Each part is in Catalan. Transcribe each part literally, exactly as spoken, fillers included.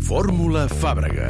Fórmula Fàbrega.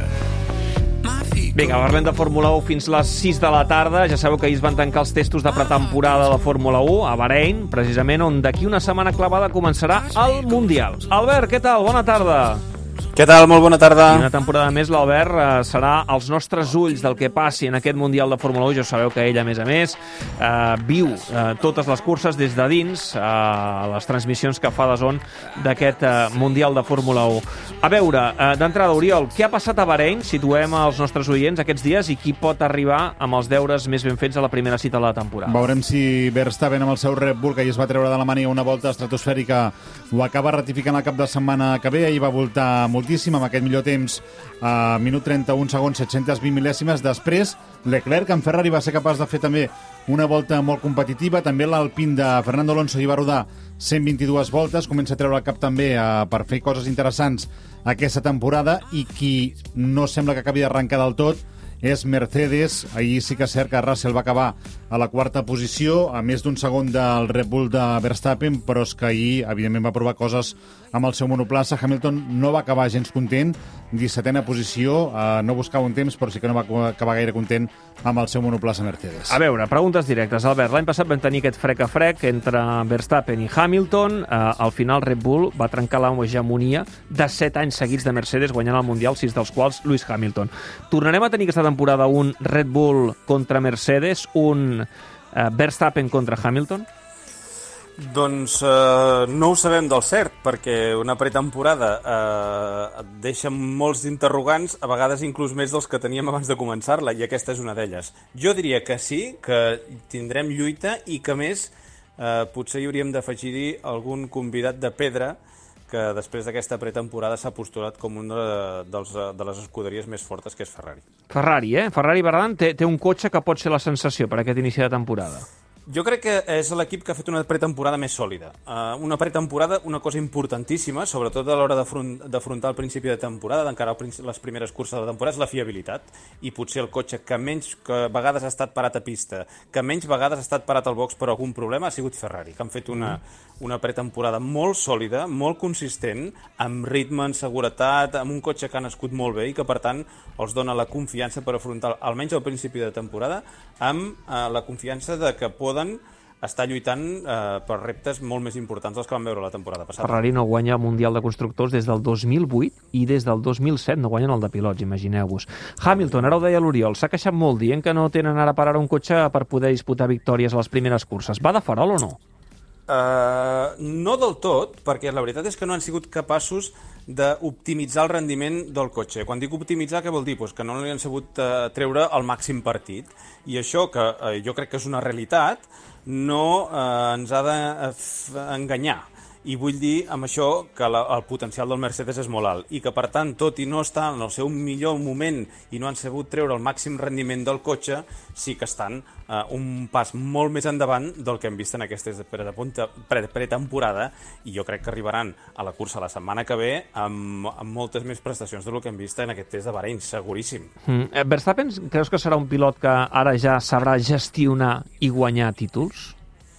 Vinga, parlem de Fórmula u fins les sis de la tarda. Ja sabeu que ahir es van tancar els testos de pretemporada de la Fórmula u a Bahrein, precisament on d'aquí una setmana clavada començarà el Mundial. Albert, què tal? Bona tarda. Què tal? Molt bona tarda. I una temporada més, l'Albert eh, serà als nostres ulls del que passi en aquest Mundial de Fórmula u. Ja sabeu que ell, a més a més, eh, viu eh, totes les curses des de dins, eh, les transmissions que fa de zona d'aquest eh, Mundial de Fórmula u. A veure, eh, d'entrada, Oriol, què ha passat a Bahrein? Situem els nostres oients aquests dies i qui pot arribar amb els deures més ben fets a la primera cita de la temporada. Veurem si Verstappen amb el seu Red Bull, que ja es va treure d'Alemanya una volta estratosfèrica, ho acaba ratificant el cap de setmana que ve. Ahir va voltar moltíssim amb aquest millor temps a minut trenta-un segons, set-centes vint mil·lèsimes. Després, Leclerc en Ferrari va ser capaç de fer també una volta molt competitiva. També l'Alpine de Fernando Alonso hi va rodar cent vint-i-dues voltes. Comença a treure el cap també eh, per fer coses interessants aquesta temporada, i qui no sembla que acabi d'arrencar del tot és Mercedes. Ahir sí que és cert que Russell va acabar a la quarta posició, a més d'un segon del Red Bull de Verstappen, però és que ahir, evidentment, va provar coses amb el seu monoplaça. Hamilton no va acabar gens content, dissetena posició, eh, no buscava un temps, però sí que no va acabar gaire content amb el seu monoplaça Mercedes. A veure, preguntes directes. Albert, l'any passat vam tenir aquest frec a frec entre Verstappen i Hamilton. Eh, al final Red Bull va trencar l'hegemonia de set anys seguits de Mercedes, guanyant el Mundial, sis dels quals Lewis Hamilton. Tornarem a tenir aquesta temporada un Red Bull contra Mercedes, un eh, Verstappen contra Hamilton? Doncs eh, no ho sabem del cert, perquè una pretemporada eh, et deixa molts interrogants, a vegades inclús més dels que teníem abans de començar-la, i aquesta és una d'elles. Jo diria que sí, que tindrem lluita i que, més, eh, potser hi hauríem d'afegir-hi algun convidat de pedra que després d'aquesta pretemporada s'ha postulat com una de, dels, de les escuderies més fortes, que és Ferrari. Ferrari, eh? Ferrari, Bernat, té, té un cotxe que pot ser la sensació per aquest inici de temporada. Jo crec que és l'equip que ha fet una pretemporada més sòlida. Uh, una pretemporada, una cosa importantíssima, sobretot a l'hora d'afrontar el principi de temporada, d'encarar les primeres curses de la temporada, és la fiabilitat. I potser el cotxe que menys que vegades ha estat parat a pista, que menys vegades ha estat parat al box per algun problema, ha sigut Ferrari, que han fet una, una pretemporada molt sòlida, molt consistent, amb ritme, en seguretat, amb un cotxe que ha nascut molt bé i que, per tant, els dona la confiança per afrontar, almenys al principi de temporada, amb uh, la confiança de que poden estar lluitant eh, per reptes molt més importants dels que vam veure la temporada passada. Ferrari no guanya el Mundial de Constructors des del dos mil vuit i des del dos mil set no guanyen el de pilots, imagineu-vos. Hamilton, ara ho deia l'Oriol, s'ha queixat molt dient que no tenen ara per ara un cotxe per poder disputar victòries a les primeres curses. Va de farol o no? Uh, no del tot, perquè la veritat és que no han sigut capaços d'optimitzar el rendiment del cotxe. Quan dic optimitzar, què vol dir? Pues que no li han sabut uh, treure el màxim partit. I això, que uh, jo crec que és una realitat, no uh, ens ha d'enganyar. I vull dir amb això que la, el potencial del Mercedes és molt alt i que, per tant, tot i no estar en el seu millor moment i no han sabut treure el màxim rendiment del cotxe, sí que estan eh, un pas molt més endavant del que hem vist en aquesta pretemporada, i jo crec que arribaran a la cursa la setmana que ve amb, amb moltes més prestacions del que hem vist en aquest test de Bahrein, seguríssim. Mm. Verstappen, creus que serà un pilot que ara ja sabrà gestionar i guanyar títols?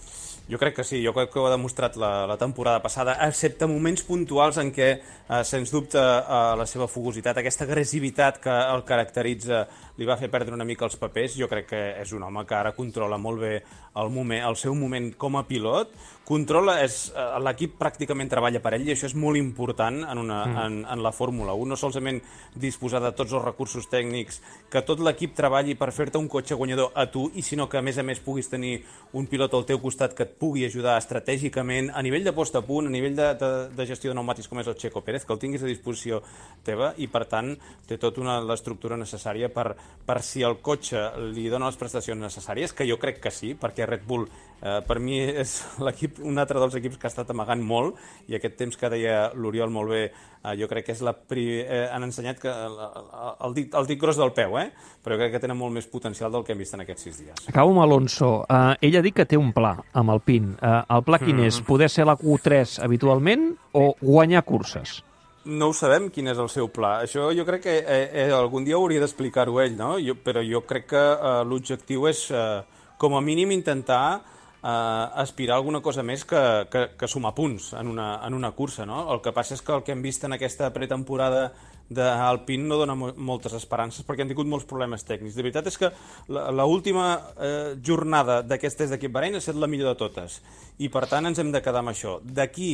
Jo crec que sí, jo crec que ho ha demostrat la, la temporada passada, excepte moments puntuals en què, eh, sens dubte, eh, la seva fogositat, aquesta agressivitat que el caracteritza, li va fer perdre una mica els papers. Jo crec que és un home que ara controla molt bé el, moment, el seu moment com a pilot, controla, és, eh, l'equip pràcticament treballa per ell, i això és molt important en, una, mm. en, en la Fórmula u, no solament disposar de tots els recursos tècnics, que tot l'equip treballi per fer-te un cotxe guanyador a tu, i sinó que, a més a més, puguis tenir un pilot al teu costat que et pugui ajudar estratègicament, a nivell de post a punt, a nivell de, de, de gestió de pneumàtics, com és el Checo Pérez, que el tinguis a disposició teva, i per tant té tota una l'estructura necessària per, per si el cotxe li dona les prestacions necessàries, que jo crec que sí, perquè Red Bull eh, per mi és l'equip, un altre dels equips que ha estat amagant molt, i aquest temps que deia l'Oriol molt bé, eh, jo crec que és la pri... eh, han ensenyat que el, el, dit, el dit gros del peu, eh? Però jo crec que tenen molt més potencial del que hem vist en aquests sis dies. Acabo amb Alonso. Uh, ell ha dit que té un pla amb el Alpine. Uh, el pla quin és? Poder ser la Q tres habitualment o guanyar curses? No ho sabem quin és el seu pla. Això jo crec que eh, eh, algun dia hauria d'explicar-ho ell, no? Jo, però jo crec que eh, l'objectiu és, eh, com a mínim, intentar eh, aspirar a alguna cosa més que, que, que sumar punts en una, en una cursa, no? El que passa és que el que hem vist en aquesta pretemporada d'Alpine no dona mo moltes esperances perquè han tingut molts problemes tècnics. De veritat és que l'última eh, jornada d'aquest test d'equip Bahrain ha estat la millor de totes i per tant ens hem de quedar amb això. D'aquí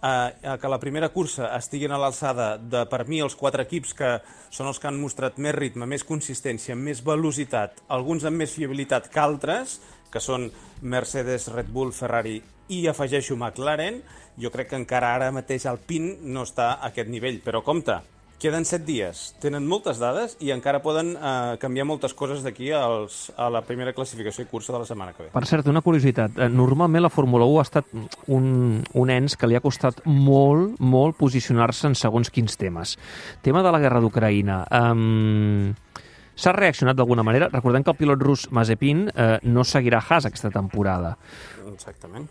a que la primera cursa estiguin a l'alçada de, per mi, els quatre equips que són els que han mostrat més ritme, més consistència, més velocitat, alguns amb més fiabilitat que altres, que són Mercedes, Red Bull, Ferrari i afegeixo McLaren, jo crec que encara ara mateix Alpine no està a aquest nivell. Però compte, queden set dies, tenen moltes dades i encara poden eh, canviar moltes coses d'aquí a la primera classificació i cursa de la setmana que ve. Per cert, una curiositat. Normalment la Fórmula u ha estat un, un ens que li ha costat molt, molt posicionar-se en segons quins temes. Tema de la guerra d'Ucraïna. Um, S'ha reaccionat d'alguna manera? Recordem que el pilot rus Mazepin eh, no seguirà Haas aquesta temporada. Exactament.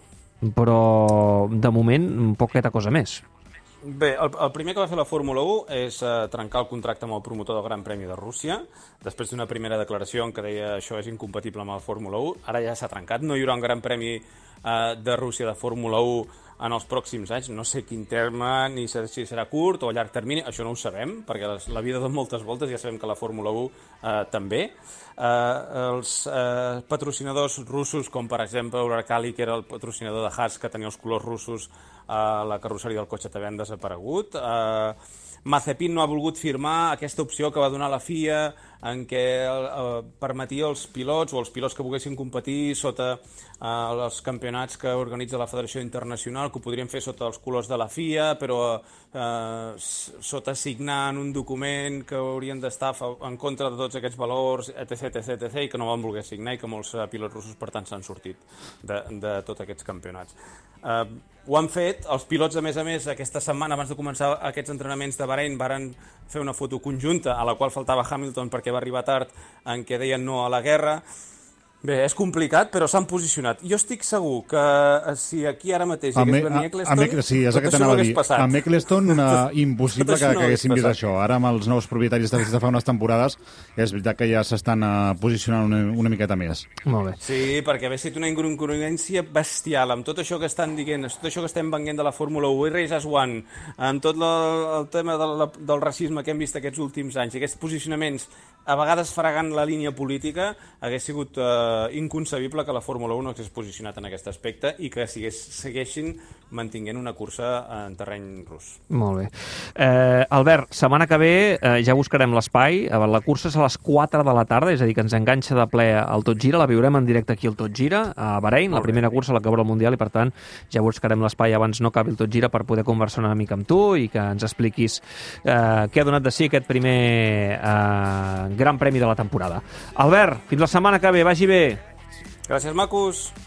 Però, de moment, poqueta cosa més. Bé, el, el primer que va fer la Fórmula u és eh, trencar el contracte amb el promotor del Gran Premi de Rússia, després d'una primera declaració en què deia això és incompatible amb el Fórmula u. Ara ja s'ha trencat, no hi haurà un Gran Premi eh, de Rússia de Fórmula u en els pròxims anys. No sé quin terme, ni si serà curt o a llarg termini, això no ho sabem, perquè les, la vida dona moltes voltes, ja sabem que la Fórmula u eh, també. Eh, els eh, patrocinadors russos, com per exemple Uralkali, que era el patrocinador de Haas, que tenia els colors russos a la carrosseria del cotxe, també han desaparegut. Eh, Mazepin no ha volgut firmar aquesta opció que va donar la F I A en què eh, permetia als pilots o els pilots que volguessin competir sota eh, els campionats que organitza la Federació Internacional, que ho podrien fer sota els colors de la F I A, però eh, sota signant un document que haurien d'estar en contra de tots aquests valors, etc, etc, etc, i que no van voler signar i que molts eh, pilots russos, per tant, s'han sortit de, de tots aquests campionats. Eh, ho han fet, els pilots, a més a més, aquesta setmana, abans de començar aquests entrenaments de Bahrain, varen fer una foto conjunta a la qual faltava Hamilton perquè va arribar tard, en què deien no a la guerra. Bé, és complicat, però s'han posicionat. Jo estic segur que si aquí ara mateix hi hagués venit Eccleston, a sí, és tot això no hagués passat. Amb Eccleston, una, impossible que, que haguessin vist això. Ara, amb els nous propietaris de fa unes temporades, és veritat que ja s'estan uh, posicionant una, una miqueta més. Molt bé. Sí, perquè haver estat una incongruència bestial amb tot això que estan dient, tot això que estem venguent de la Fórmula u, i Race as One, amb tot la, el tema de la, del racisme que hem vist aquests últims anys, aquests posicionaments a vegades fregant la línia política, hagués sigut eh, inconcebible que la Fórmula u no s'hagués posicionat en aquest aspecte i que sigués, segueixin mantinguent una cursa en terreny rus. Molt bé. Eh, Albert, setmana que ve eh, ja buscarem l'espai. La cursa és a les quatre de la tarda, és a dir, que ens enganxa de ple al Tot Gira. La viurem en directe aquí al Tot Gira, a Bahrain, la primera cursa a la que obre el Mundial, i per tant ja buscarem l'espai abans no acabi el Tot Gira per poder conversar una mica amb tu i que ens expliquis eh, què ha donat de si aquest primer eh, Gran Premi de la temporada. Albert, fins la setmana que ve, vagi bé. Gràcies, macos.